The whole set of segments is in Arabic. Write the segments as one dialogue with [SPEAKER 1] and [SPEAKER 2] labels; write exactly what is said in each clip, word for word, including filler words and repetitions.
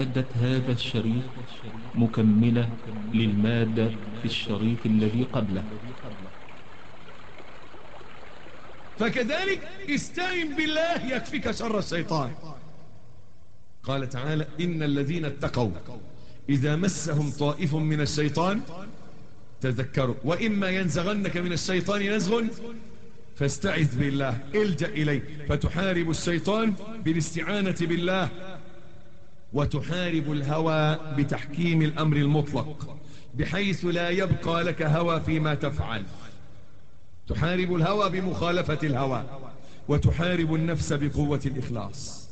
[SPEAKER 1] مادة هذا الشريط مكملة للمادة في الشريط الذي قبله.
[SPEAKER 2] فكذلك استعن بالله يكفيك شر الشيطان. قال تعالى: إن الذين اتقوا إذا مسهم طائف من الشيطان تذكروا وإما ينزغنك من الشيطان نزغ فاستعذ بالله، الجأ إليه. فتحارب الشيطان بالاستعانة بالله، وتحارب الهوى بتحكيم الأمر المطلق بحيث لا يبقى لك هوى فيما تفعل. تحارب الهوى بمخالفة الهوى، وتحارب النفس بقوة الإخلاص.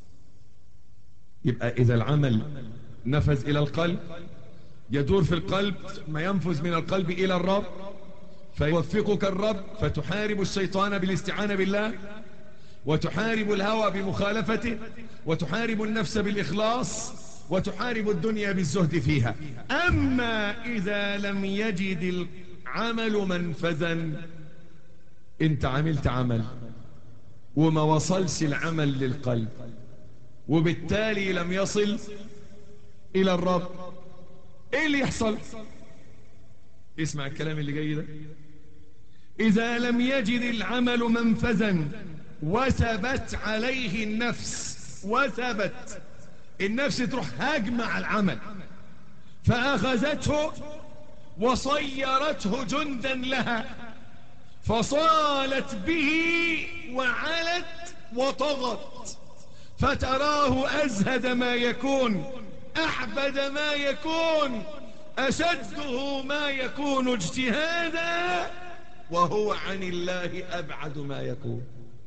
[SPEAKER 2] يبقى إذا العمل نفذ إلى القلب يدور في القلب، ما ينفذ من القلب إلى الرب فيوفقك الرب، فتحارب الشيطان بالاستعانة بالله، وتحارب الهوى بمخالفته، وتحارب النفس بالإخلاص، وتحارب الدنيا بالزهد فيها. أما إذا لم يجد العمل منفذا، انت عملت عمل وما وصلش العمل للقلب، وبالتالي لم يصل إلى الرب، ايه اللي يحصل؟ اسمع الكلام اللي جاي ده. إذا لم يجد العمل منفذا وثبت عليه النفس، وثبت النفس تروح هاجمة على العمل فأخذته وصيرته جندا لها، فصالت به وعلت وطغت، فتراه أزهد ما يكون، أحبد ما يكون، أشده ما يكون اجتهادا، وهو عن الله أبعد ما يكون.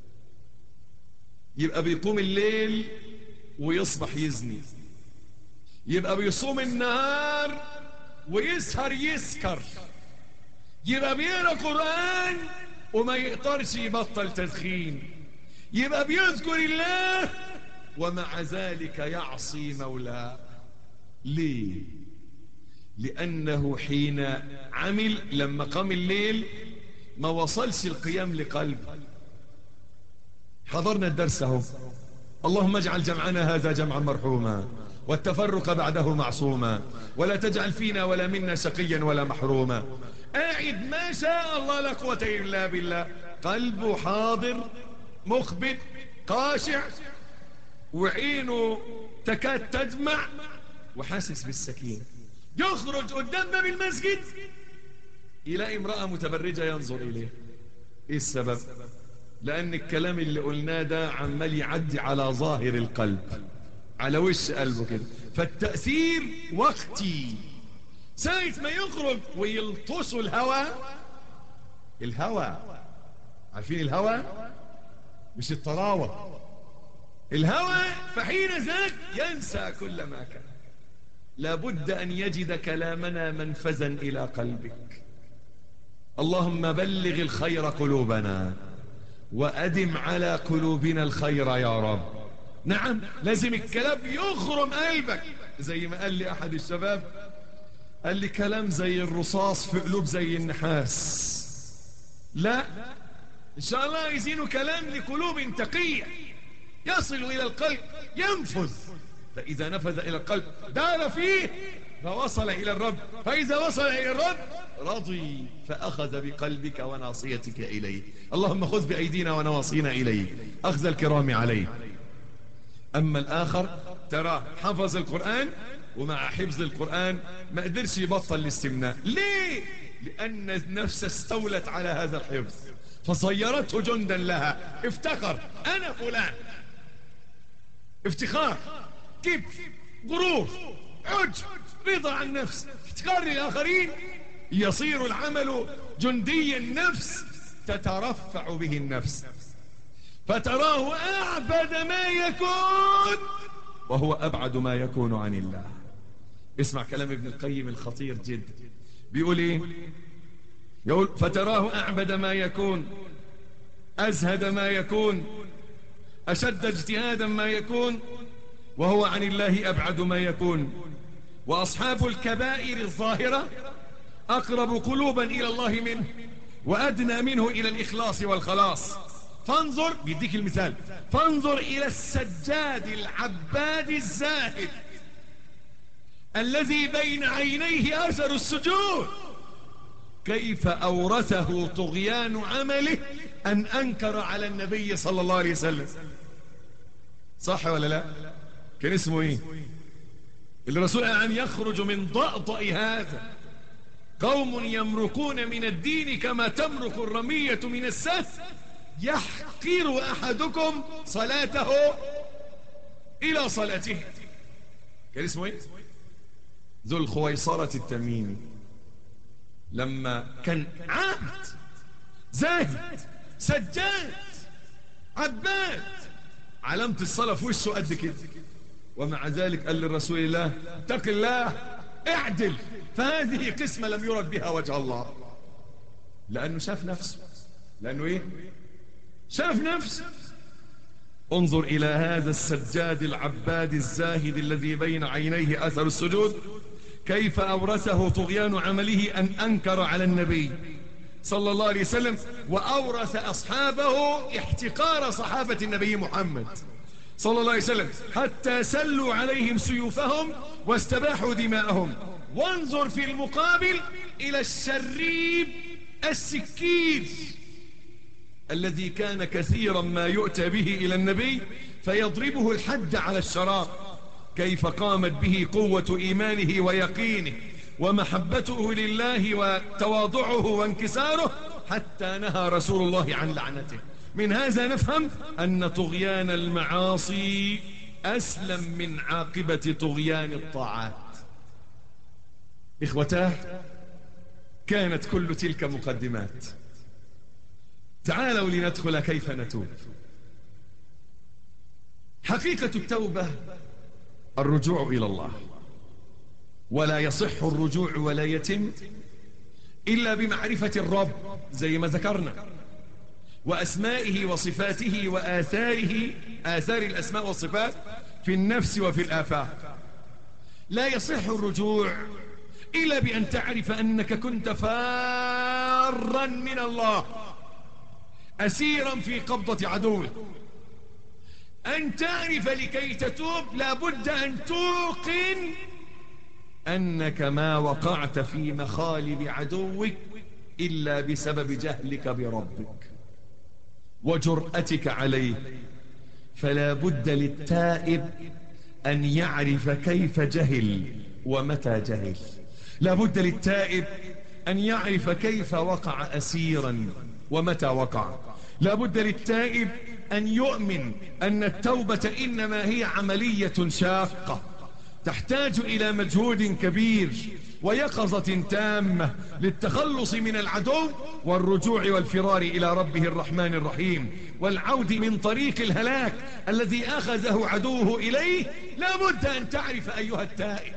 [SPEAKER 2] يبقى بيقوم الليل ويصبح يزني، يبقى بيصوم النهار ويسهر يسكر، يبقى بيقرأ قرآن وما يقدرش يبطل تدخين، يبقى بيذكر الله ومع ذلك يعصي مولاه. ليه؟ لأنه حين عمل لما قام الليل ما وصلش القيام لقلب. حضرنا الدرس اهو. اللهم اجعل جمعنا هذا جمعا مرحوما والتفرق بعده معصوما، ولا تجعل فينا ولا منا شقيا ولا محروما. قاعد ما شاء الله لا قوة إلا بالله، قلبه حاضر مخبت خاشع، وعينه تكاد تدمع، وحاسس بالسكينة. يخرج قدام باب المسجد يلاقي امرأة متبرجة ينظر إليه. إيه السبب؟ لأن الكلام اللي قلناه ده عمال يعدي على ظاهر القلب، على وش قلبه كده، فالتأثير وقتي. ساعة ما يخرج ويلطسوا الهوى، الهوى عارفين الهوى مش الطراوة، الهوى، فحين ذاك ينسى كل ما كان. لابد أن يجد كلامنا منفذا إلى قلبك. اللهم بلغ الخير قلوبنا وأدم على قلوبنا الخير يا رب. نعم، لازم الكلام يخرم قلبك. زي ما قال لي أحد الشباب، قال لي كلام زي الرصاص في قلوب زي النحاس. لا، إن شاء الله عايزينه كلام لقلوب تقية يصل إلى القلب ينفذ. فإذا نفذ إلى القلب دار فيه فوصل إلى الرب، فإذا وصل إلى الرب رضي فأخذ بقلبك وناصيتك إليه. اللهم خذ بأيدينا ونواصينا إليه أخذ الكرام عليه. أما الآخر ترى حفظ القرآن ومع حفظ القرآن ما قدرش يبطل الاستمناء. ليه؟ لأن النفس استولت على هذا الحفظ فصيرته جندا لها. افتخر أنا فلان، افتخار، كبر، غرور، عجب، رضا عن النفس، افتخار للآخرين، يصير العمل جندي النفس، تترفع به النفس، فتراه أعبد ما يكون وهو أبعد ما يكون عن الله. اسمع كلام ابن القيم الخطير جدا، بيقول ايه؟ يقول فتراه أعبد ما يكون، أزهد ما يكون، أشد اجتهادا ما يكون، وهو عن الله أبعد ما يكون. وأصحاب الكبائر الظاهرة أقرب قلوبا إلى الله منه، وأدنى منه إلى الإخلاص والخلاص. فانظر، بيديك المثال، فانظر إلى السجاد العباد الزاهد الذي بين عينيه أثر السجود، كيف أورثه طغيان عمله أن أنكر على النبي صلى الله عليه وسلم؟ صح ولا لا؟ كان اسمه ايه الرسول؟ أن يخرج من ضأضأ هذا قوم يمرقون من الدين كما تمرق الرمية من السهم، يحقر أحدكم صلاته إلى صلاته. كان اسمه ايه؟ ذو الخويصرة التميمي. لما كان عابد زاهد سجاد عباد، علامة الصلاة في وشه قد كده، ومع ذلك قال للرسول الله اتق الله اعدل، فهذه قسمة لم يرد بها وجه الله. لأنه شاف نفسه. لأنه ايه؟ شاف نفسه. انظر إلى هذا السجاد العباد الزاهد الذي بين عينيه أثر السجود، كيف أورثه طغيان عمله أن أنكر على النبي صلى الله عليه وسلم، وأورث أصحابه احتقار صحابة النبي محمد صلى الله عليه وسلم، حتى سلوا عليهم سيوفهم واستباحوا دماءهم. وانظر في المقابل إلى الشريب السكير الذي كان كثيرا ما يؤتى به إلى النبي فيضربه الحد على الشراب، كيف قامت به قوة إيمانه ويقينه ومحبته لله وتواضعه وانكساره، حتى نهى رسول الله عن لعنته. من هذا نفهم أن طغيان المعاصي أسلم من عاقبة طغيان الطاعات. إخوتاه، كانت كل تلك مقدمات. تعالوا لندخل كيف نتوب. حقيقة التوبة الرجوع إلى الله، ولا يصح الرجوع ولا يتم إلا بمعرفة الرب زي ما ذكرنا، وأسمائه وصفاته وآثاره، آثار الأسماء والصفات في النفس وفي الآفاق. لا يصح الرجوع إلا بأن تعرف أنك كنت فارا من الله، أسيرا في قبضة عدوه. أن تعرف لكي تتوب لابد أن توقن أنك ما وقعت في مخالب عدوك إلا بسبب جهلك بربك وجرأتك عليه. فلا بد للتائب أن يعرف كيف جهل ومتى جهل. لا بد للتائب أن يعرف كيف وقع أسيرا ومتى وقع. لا بد للتائب أن يؤمن أن التوبة إنما هي عملية شاقة تحتاج إلى مجهود كبير ويقظة تامة للتخلص من العدو والرجوع والفرار إلى ربه الرحمن الرحيم والعود من طريق الهلاك الذي أخذه عدوه إليه. لا بد أن تعرف أيها التائب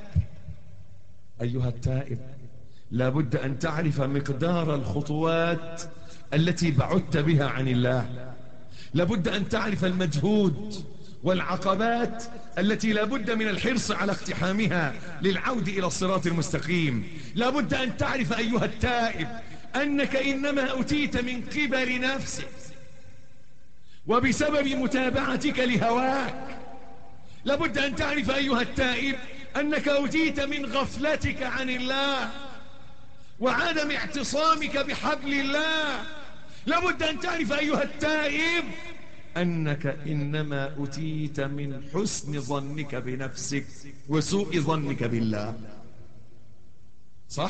[SPEAKER 2] أيها التائب لا بد أن تعرف مقدار الخطوات التي بعدت بها عن الله. لا بد أن تعرف المجهود والعقبات التي لا بد من الحرص على اقتحامها للعود إلى الصراط المستقيم. لا بد أن تعرف أيها التائب أنك إنما أتيت من قبل نفسك وبسبب متابعتك لهواك. لا بد أن تعرف أيها التائب أنك أتيت من غفلتك عن الله وعدم اعتصامك بحبل الله. لا بد أن تعرف أيها التائب أنك إنما أتيت من حسن ظنك بنفسك وسوء ظنك بالله. صح؟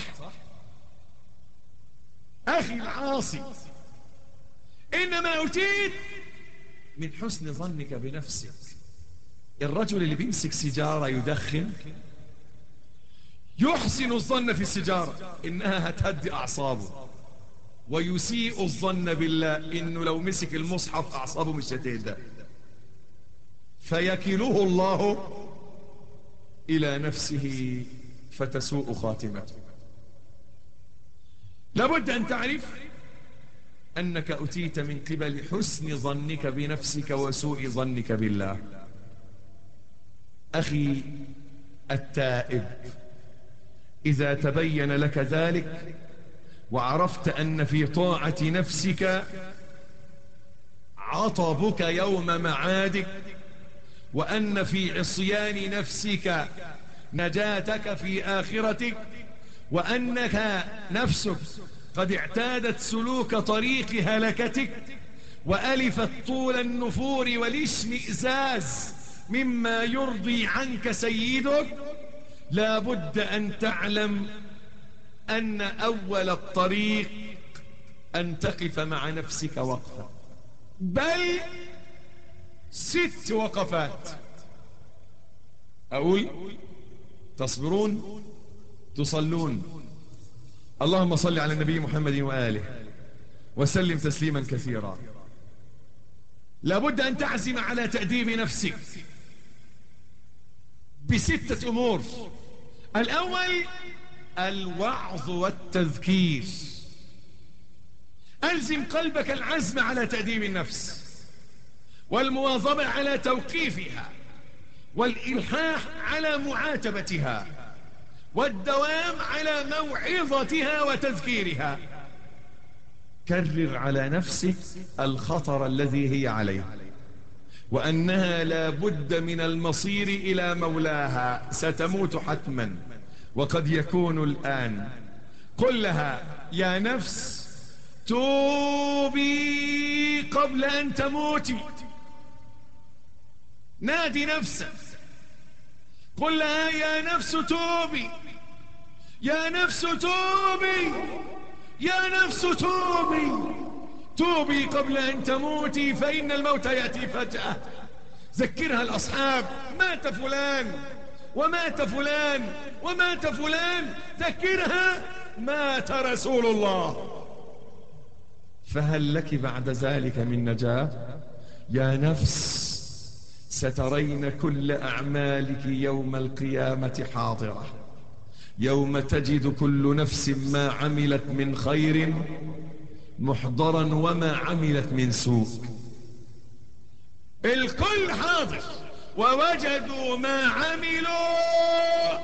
[SPEAKER 2] أخي العاصي، إنما أتيت من حسن ظنك بنفسك. الرجل اللي بيمسك سيجارة يدخن يحسن الظن في السيجارة إنها هتهدي أعصابه، ويسيء الظن بالله إنه لو مسك المصحف أعصابه مش هتهدى، فيكله الله إلى نفسه فتسوء خاتمته. لابد أن تعرف أنك أتيت من قبل حسن ظنك بنفسك وسوء ظنك بالله. أخي التائب، إذا تبين لك ذلك وعرفت أن في طاعة نفسك عطبك يوم معادك، وأن في عصيان نفسك نجاتك في آخرتك، وأنك نفسك قد اعتادت سلوك طريق هلكتك وألفت طول النفور والاشمئزاز مما يرضي عنك سيدك، لا بد أن تعلم أن أول الطريق أن تقف مع نفسك وقفة، بل ست وقفات. أقول تصبرون، تصلون، اللهم صل على النبي محمد وآله وسلم تسليما كثيرا. لابد أن تعزم على تأديب نفسك بستة أمور. الأول الوعظ والتذكير. ألزم قلبك العزم على تأديب النفس والمواظبة على توقيفها والإلحاح على معاتبتها والدوام على موعظتها وتذكيرها. كرر على نفسك الخطر الذي هي عليه، وأنها لا بد من المصير إلى مولاها، ستموت حتما وقد يكون الآن. قل لها يا نفس توبي قبل أن تموتي. نادي نفسك، قل لها يا نفس توبي، يا نفس توبي، يا نفس توبي، توبي قبل أن تموتي فإن الموت يأتي فجأة. ذكرها الأصحاب، مات فلان ومات فلان ومات فلان، ذكرها مات رسول الله. فهل لك بعد ذلك من نجاة؟ يا نفس سترين كل أعمالك يوم القيامة حاضرة، يوم تجد كل نفس ما عملت من خير محضرا وما عملت من سوء. الكل حاضر، ووجدوا ما عملوا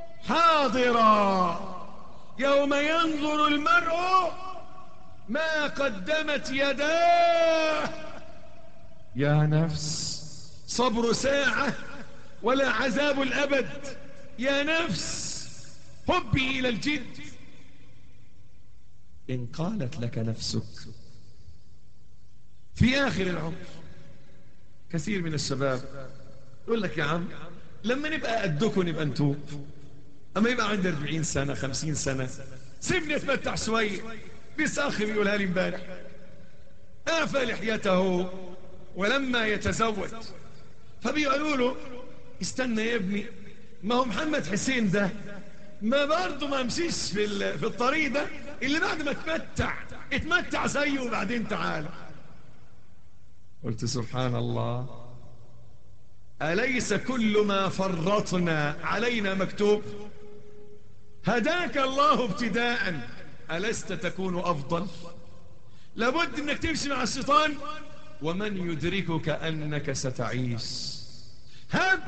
[SPEAKER 2] حاضرا يوم ينظر المرء ما قدمت يداه. يا نفس صبر ساعة ولا عذاب الأبد. يا نفس حبي إلى الجد. إن قالت لك نفسك في آخر العمر، كثير من الشباب يقول لك يا عم لما نبقى قدكم نبقى نتوب، أما يبقى عندي أربعين سنة خمسين سنة سيبني أتمتع شوية. بس أخي بيقولها لي امبارح، أعفى لحيته ولما يتزوج، فبيقولوا له استنى يا ابني، ما هو محمد حسين ده ما برضه ما مشيش في في الطريق ده، اللي بعد ما اتمتع اتمتع زيه وبعدين تعالى. قلت سبحان الله، أليس كل ما فرطنا علينا مكتوب؟ هداك الله ابتداء، ألست تكون أفضل؟ لابد أنك تمشي مع الشيطان، ومن يدركك أنك ستعيش. هب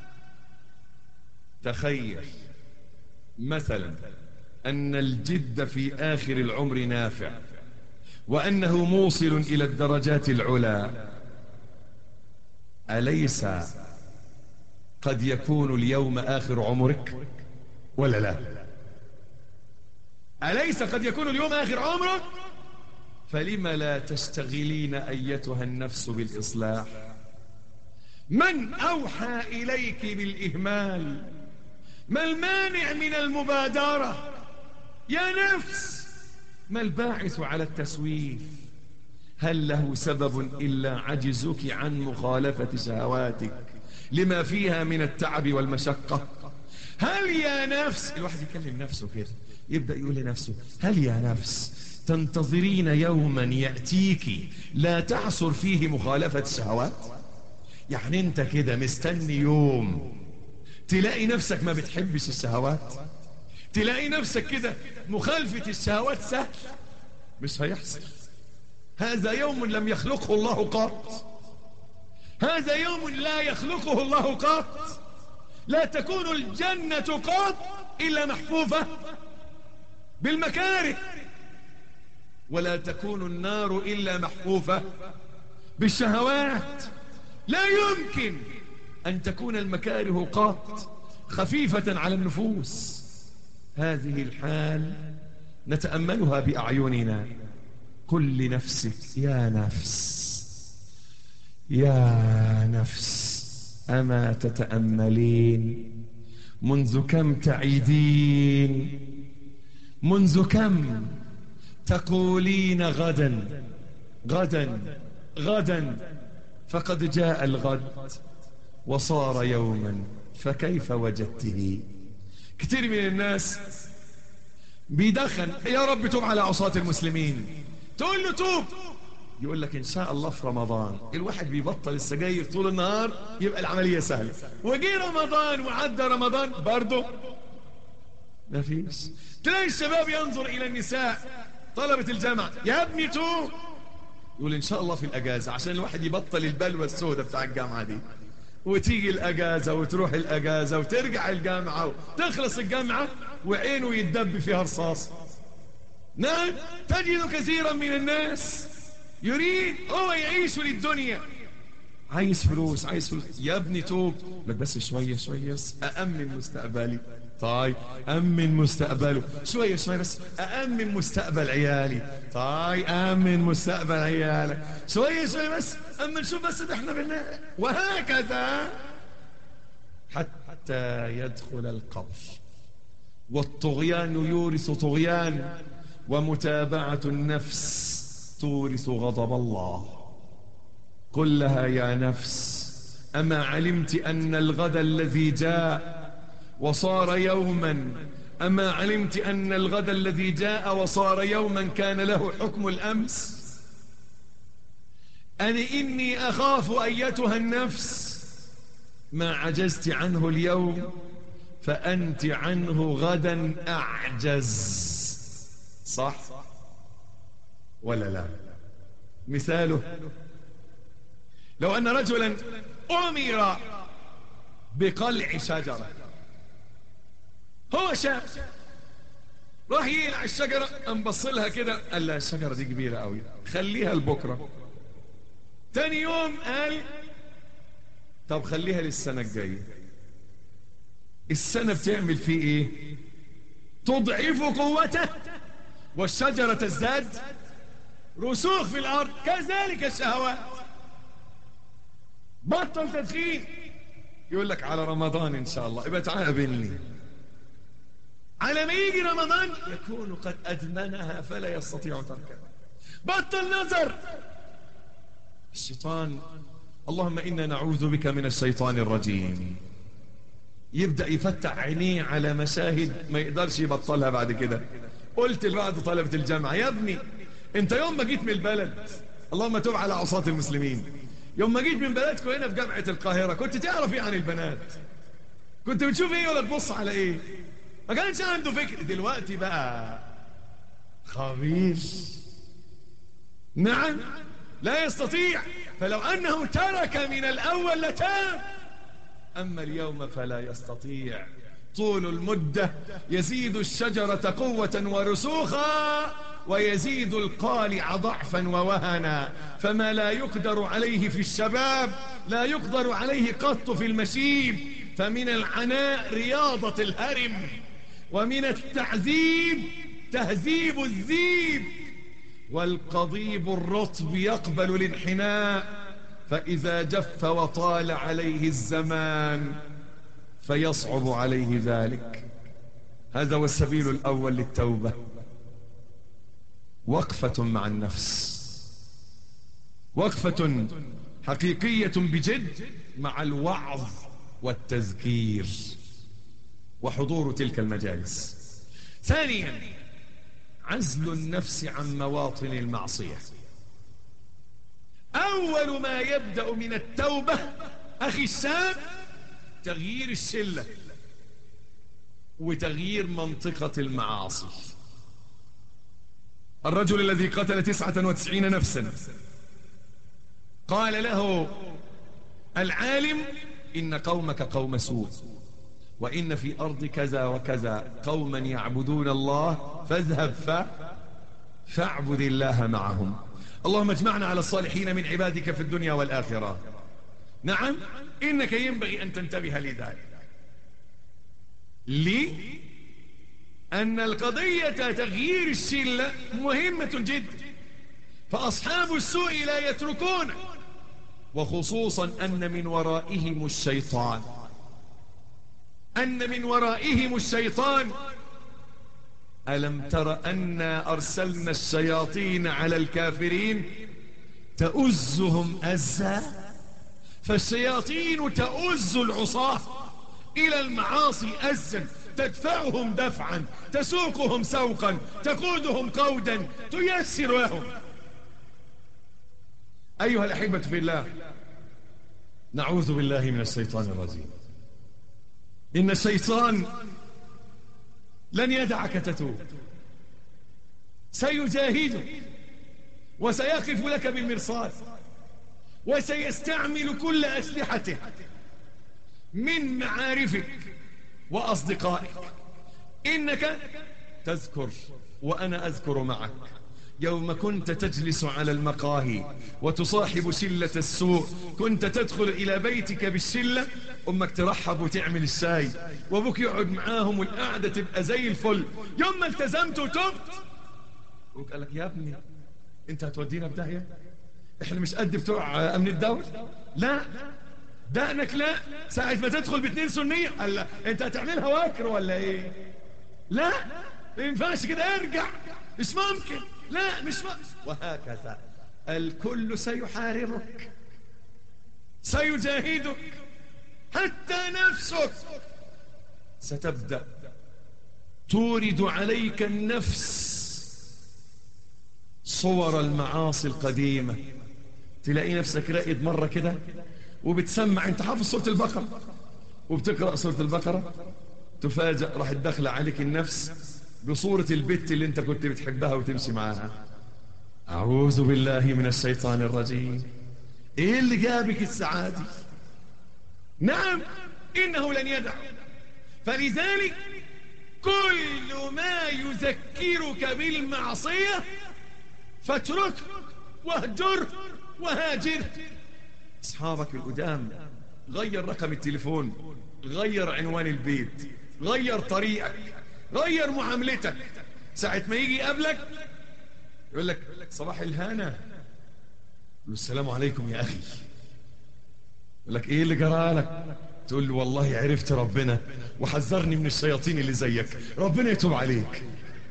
[SPEAKER 2] تخيل مثلا أن الجد في آخر العمر نافع، وأنه موصل إلى الدرجات العلى. أليس قد يكون اليوم آخر عمرك ولا لا؟ أليس قد يكون اليوم آخر عمرك؟ فلم لا تشتغلين أيتها النفس بالإصلاح؟ من أوحى إليك بالإهمال؟ ما المانع من المبادرة؟ يا نفس ما الباعث على التسويف؟ هل له سبب إلا عجزك عن مخالفة شهواتك لما فيها من التعب والمشقة؟ هل يا نفس، الواحد يكلم نفسه كده، يبدأ يقول لنفسه هل يا نفس تنتظرين يوما يأتيك لا تعصر فيه مخالفة الشهوات؟ يعني انت كده مستني يوم تلاقي نفسك ما بتحبش الشهوات، تلاقي نفسك كده مخالفة الشهوات سهل؟ مش هيحصل. هذا يوم لم يخلقه الله قط، هذا يوم لا يخلقه الله قط. لا تكون الجنة قط إلا محفوفة بالمكاره، ولا تكون النار إلا محفوفة بالشهوات. لا يمكن أن تكون المكاره قط خفيفة على النفوس. هذه الحال نتأملها بأعيننا. قل لنفسك يا نفس يا نفس أما تتأملين؟ منذ كم تعيدين؟ منذ كم تقولين غدا غدا غدا؟ فقد جاء الغد وصار يوما، فكيف وجدته؟ كثير من الناس بيدخن يا رب توب على عصاة المسلمين، تقول له توب، يقول لك إن شاء الله في رمضان. الواحد بيبطل السجاير طول النهار يبقى العملية سهلة، وجي رمضان وعدى رمضان برضه ما فيش. تلاقي الشباب ينظر إلى النساء طلبة الجامعة، يا ابني توب، يقول إن شاء الله في الأجازة، عشان الواحد يبطل البلوى السوداء بتاع الجامعة دي. وتيجي الأجازة وتروح الأجازة وترجع الجامعة وتخلص الجامعة وعينه يتدب فيها رصاص. نعم، تجد كثيرا من الناس يريد هو يعيش للدنيا، عايز فلوس عايز فلوس. يا ابني توب، لك بس شوية شوية أأمن مستقبلي. طيب أمن مستقبله شوية شوية بس، أأمن مستقبل عيالي. طيب أمن مستقبل عيالك شوية شوية بس، أما نشوف بس ده احنا بالله، وهكذا حتى يدخل القبر. والطغيان يورث طغيان، ومتابعة النفس تورث غضب الله. قل لها يا نفس أما علمت أن الغد الذي جاء وصار يوما، أما علمت أن الغد الذي جاء وصار يوما كان له حكم الأمس؟ أنا إني أخاف أيتها النفس ما عجزت عنه اليوم فأنت عنه غدا أعجز. صح ولا لا؟ مثاله لو أن رجلا أمر بقلع شجرة، هو شاب راح يقلع الشجرة، انبصلها كده قال لا الشجرة دي كبيرة قوي خليها لبكرة. تاني يوم قال طب خليها للسنة الجاية. السنة بتعمل فيه ايه؟ تضعف قوته والشجرة تزداد رسوخ في الأرض. كذلك الشهوات. بطل تدخين، يقول لك على رمضان إن شاء الله يبقى تعاقبني. على ما يجي رمضان يكون قد أدمنها فلا يستطيع تركها. بطل نظر. الشيطان، اللهم إنا نعوذ بك من الشيطان الرجيم، يبدأ يفتح عينيه على مشاهد ما يقدرش يبطلها بعد كده. قلت لبعض طلبة الجامعة يا ابني انت يوم ما جيت من البلد، اللهم توب على عصاة المسلمين، يوم ما جيت من بلدكم هنا في جامعة القاهرة كنت تعرف ايه عن البنات؟ كنت بتشوف ايه ولا تبص على ايه؟ ما كانش عنده فكر. دلوقتي بقى خبير. نعم لا يستطيع، فلو أنه ترك من الأول لتاب، أما اليوم فلا يستطيع. طول المدة يزيد الشجرة قوة ورسوخا، ويزيد القالع ضعفا ووهنا. فما لا يقدر عليه في الشباب لا يقدر عليه قط في المشيب. فمن العناء رياضة الهرم، ومن التعذيب تهذيب الذيب. والقضيب الرطب يقبل الانحناء، فإذا جف وطال عليه الزمان فيصعب عليه ذلك. هذا هو السبيل الأول للتوبة، وقفة مع النفس، وقفة حقيقية بجد مع الوعظ والتذكير وحضور تلك المجالس. ثانيا عزل النفس عن مواطن المعصية. أول ما يبدأ من التوبة أخي الشاب تغيير الشلة وتغيير منطقة المعاصي. الرجل الذي قتل تسعة وتسعين نفسا قال له العالم إن قومك قوم سوء، وإن في أرض كذا وكذا قوما يعبدون الله فاذهب ف... فاعبد الله معهم. اللهم اجمعنا على الصالحين من عبادك في الدنيا والآخرة. نعم إنك ينبغي أن تنتبه لذلك. ليه؟ أن القضية تغيير الشلة مهمة جدا، فأصحاب السوء لا يتركونه، وخصوصا أن من ورائهم الشيطان أن من ورائهم الشيطان. ألم تر أنا أرسلنا الشياطين على الكافرين تؤزهم أزا، فالشياطين تؤز العصاة إلى المعاصي أزا، تدفعهم دفعا، تسوقهم سوقا، تقودهم قودا، تيسر لهم. أيها الأحبة في الله، نعوذ بالله من الشيطان الرجيم. إن الشيطان لن يدعك تتوب، سيجاهدك وسيقف لك بالمرصاد، وسيستعمل كل أسلحته من معارفك وأصدقائك. إنك تذكر وأنا أذكر معك يوم كنت تجلس على المقاهي وتصاحب شلة السوء، كنت تدخل إلى بيتك بالشلة، أمك ترحب وتعمل الشاي، وابوك يقعد معاهم والقعدة تبقى زي الفل. يوم ما التزمت وتبت أبوك قال لك يا ابني انت هتودينا بداية، احنا مش قد بتوع أمن الدولة، لا دقنك لا، ساعة ما تدخل باتنين سنية قال لا انت هتعملها واكر ولا ايه، لا ما ينفعش كده، ارجع مش ممكن، لا مش ممكن، وهكذا. الكل سيحاربك، سيجاهدك، حتى نفسك ستبدأ تورد عليك النفس صور المعاصي القديمة. تلاقي نفسك رائد مرة كده وبتسمع، انت حافظ سورة البقرة وبتقرأ سورة البقرة، تفاجأ راح تدخل عليك النفس بصورة البت اللي انت كنت بتحبها وتمشي معاها. أعوذ بالله من الشيطان الرجيم. ايه اللي جابك السعادة؟ نعم إنه لن يدع. فلذلك كل ما يذكرك بالمعصية فاتركه واهجره وهاجره. أصحابك القدام غير رقم التليفون، غير عنوان البيت، غير طريقك، غير معاملتك. ساعة ما يجي يقابلك يقول لك صباح الهنا، يقول له السلام عليكم يا أخي، يقول لك إيه اللي جرالك؟ تقول له والله عرفت ربنا وحذرني من الشياطين اللي زيك، ربنا يتوب عليك.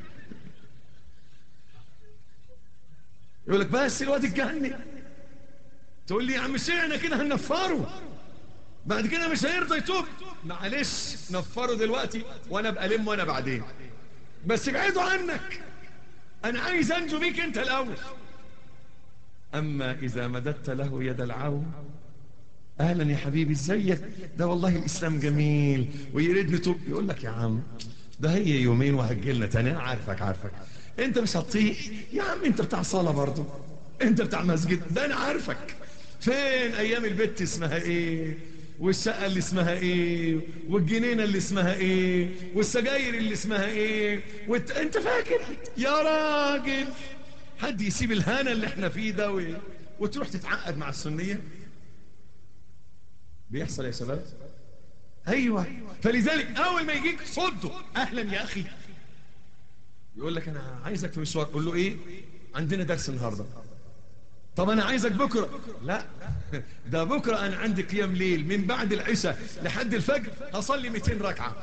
[SPEAKER 2] يقول لك بس الواد اتجنن. تقول لي يا عم شيعنا كده هننفره، بعد كده مش هيرضى يتوب. معلش نفره دلوقتي وانا ابقى لم وانا بعدين، بس ابعدوا عنك، انا عايز انجو بيك انت الاول. اما اذا مددت له يد العون، اهلا يا حبيبي ازيك، ده والله الاسلام جميل ويريد نتوب، يقول لك يا عم ده هي يومين وهجلنا تاني، عارفك عارفك انت مش هتطيق يا عم، انت بتاع صلاة برضو، انت بتاع مسجد، ده انا عارفك. فين ايام البت اسمها ايه، والشقة اللي اسمها ايه، والجنينة اللي اسمها ايه، والسجاير اللي اسمها ايه، وانت انت فاكر يا راجل حد يسيب الهانة اللي احنا فيه ده و... وتروح تتعقد مع السنية؟ بيحصل يا شباب. ايوه، فلذلك اول ما يجيك صده، اهلا يا اخي، يقول لك انا عايزك في مشوار، قول له ايه؟ عندنا درس النهارده. طب انا عايزك بكره. لا ده بكره انا عندي قيام ليل من بعد العشاء لحد الفجر، هصلي مئتين ركعه.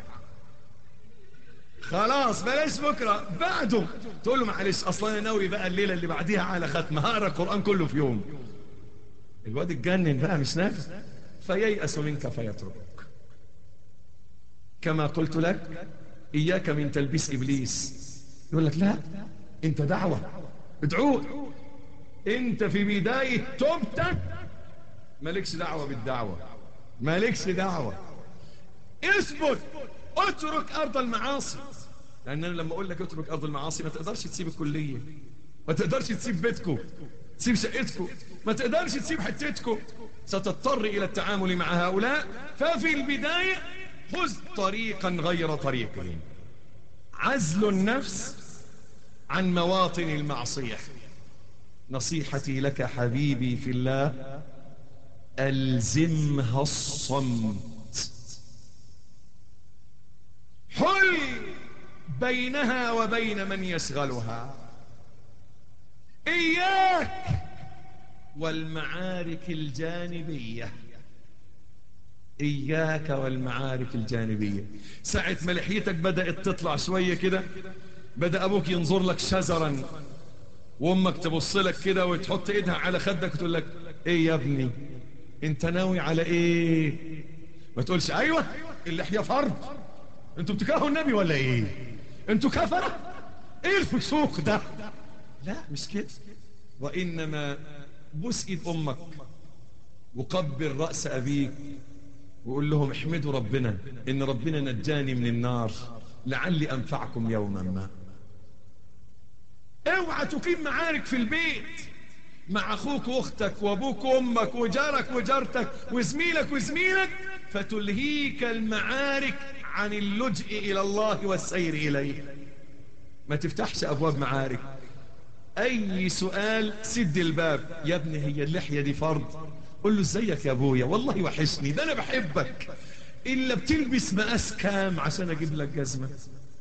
[SPEAKER 2] خلاص بلاش بكره، بعده تقول له معلش اصلا انا ناوي بقى الليله اللي بعديها على ختمه، هقرا القران كله في يوم. الواد اتجنن بقى مش نافع، فييأس منك فيتركك. كما قلت لك إياك من تلبيس إبليس. يقول لك لا انت دعوة، ادعوه، انت في بداية توبتك مالكش دعوة بالدعوة، مالكش دعوة، اثبت، اترك أرض المعاصي. لأن أنا لما أقول لك اترك أرض المعاصي ما تقدرش تسيب الكلية، ما تقدرش تسيب بيتكم، تسيب شقتكم، ما تقدرش تسيب حتتكم، ستضطر إلى التعامل مع هؤلاء. ففي البداية خذ طريقا غير طريقهم، عزل النفس عن مواطن المعصية. نصيحتي لك حبيبي في الله، ألزمها الصمت. كل بينها وبين من يشغلها. إياك والمعارك الجانبية، إياك والمعارك الجانبية. ساعة ما لحيتك بدأت تطلع شوية كده، بدأ أبوك ينظر لك شزرا، وأمك تبص لك كده وتحط إيدها على خدك وتقول لك إيه يا ابني أنت ناوي على إيه؟ ما تقولش أيوة اللحية فرض، أنتوا بتكرهوا النبي ولا إيه؟ أنتوا كفرة؟ إيه الفسوق ده؟ لا مش كده، وإنما بوس إيد أمك وقبل رأس أبيك وقول لهم احمدوا ربنا إن ربنا نجاني من النار لعلي أنفعكم يوما ما. اوعى تقيم معارك في البيت مع أخوك وأختك وأبوك وأمك وجارك وجارتك وزميلك وزميلك فتلهيك المعارك عن اللجئ إلى الله والسير إليه. ما تفتحش أبواب معارك. أي سؤال سد الباب، يا ابني هي اللحية دي فرض؟ قل له ازيك يا ابويا والله وحشني، ده أنا بحبك، إلا بتلبس مقاس كام عشان أجيب لك جزمة؟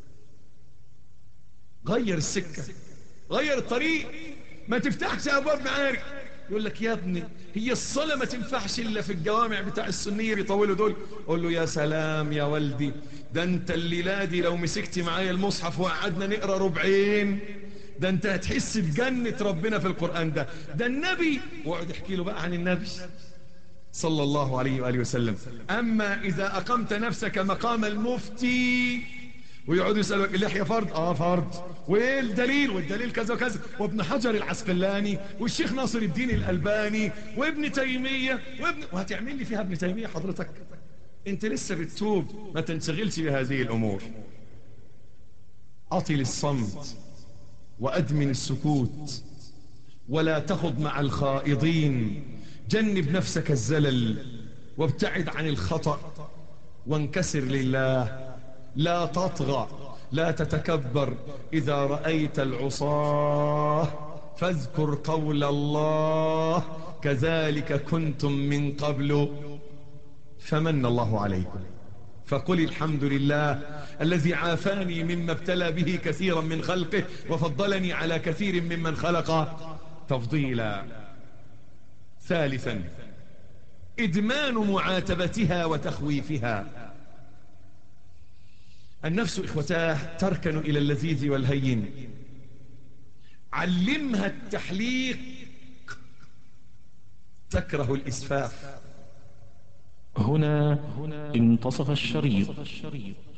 [SPEAKER 2] غير السكة، غير الطريق. ما تفتحش أبواب معارك. يقول لك يا ابني هي الصلاة ما تنفعش إلا في الجوامع بتاع السنية بيطولوا دول. قول له يا سلام يا والدي، ده انت الليلة دي لو مسكت معايا المصحف وقعدنا نقرأ ربعين ده انت هتحس بجنة ربنا في القرآن. ده ده النبي، وقعد يحكي له بقى عن النبي صلى الله عليه وآله وسلم. أما إذا أقمت نفسك مقام المفتي ويقعدوا يسألوك اللحية فرض؟ آه فرض. وإيه الدليل؟ والدليل كذا وكذا، وابن حجر العسقلاني والشيخ ناصر الدين الألباني وابن تيمية وابن... وهتعمل لي فيها ابن تيمية حضرتك؟ انت لسه بتتوب، ما تنشغلش بهذه الأمور. أطل الصمت وأدمن السكوت ولا تخض مع الخائضين. جنب نفسك الزلل وابتعد عن الخطأ وانكسر لله. لا تطغى، لا تتكبر. إذا رأيت العصاة فاذكر قول الله كذلك كنتم من قبل فمن الله عليكم. فقل الحمد لله الذي عافاني مما ابتلى به كثيرا من خلقه وفضلني على كثير ممن خلق تفضيلا. ثالثا إدمان معاتبتها وتخويفها. النفس إخوتاه تركن إلى اللذيذ والهين. علمها التحليق تكره الإسفاف.
[SPEAKER 1] هنا انتصف الشريط.